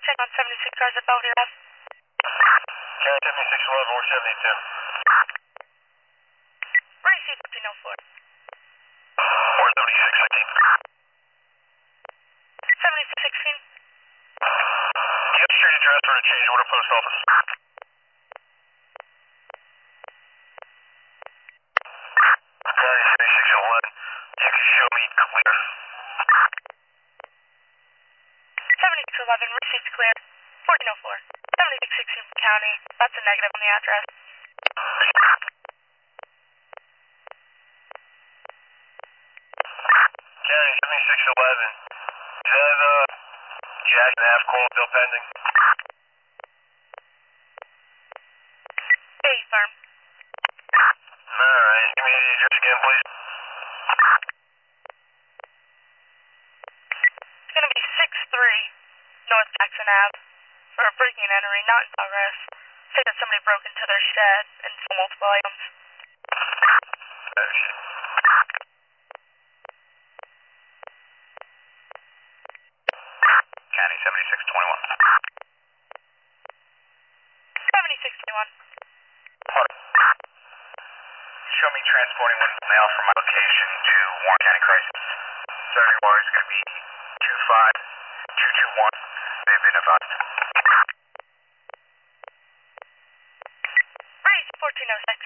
check on 76 cars at Belvedere Ave. County 7611 or 72. Where do you see 1404? Or 7616. 7616? Yep, street address for the change order post office. County 7611. You can show me clear. 7611, received clear. 1404. 7616 County. That's a negative on the address. County 7611. Is that Jackson Ave call still pending? Hey, firm. Alright, give me the address again, please. It's going to be 63 North Jackson Ave for a breaking and entering, not in progress. Say that somebody broke into their shed and stole multiple items. Oh, shit. County 7621. 7621. Show me transporting one mail from my location to Warren County Crisis. Serving wire is going to be 25221. They've been advised. Right, 1406.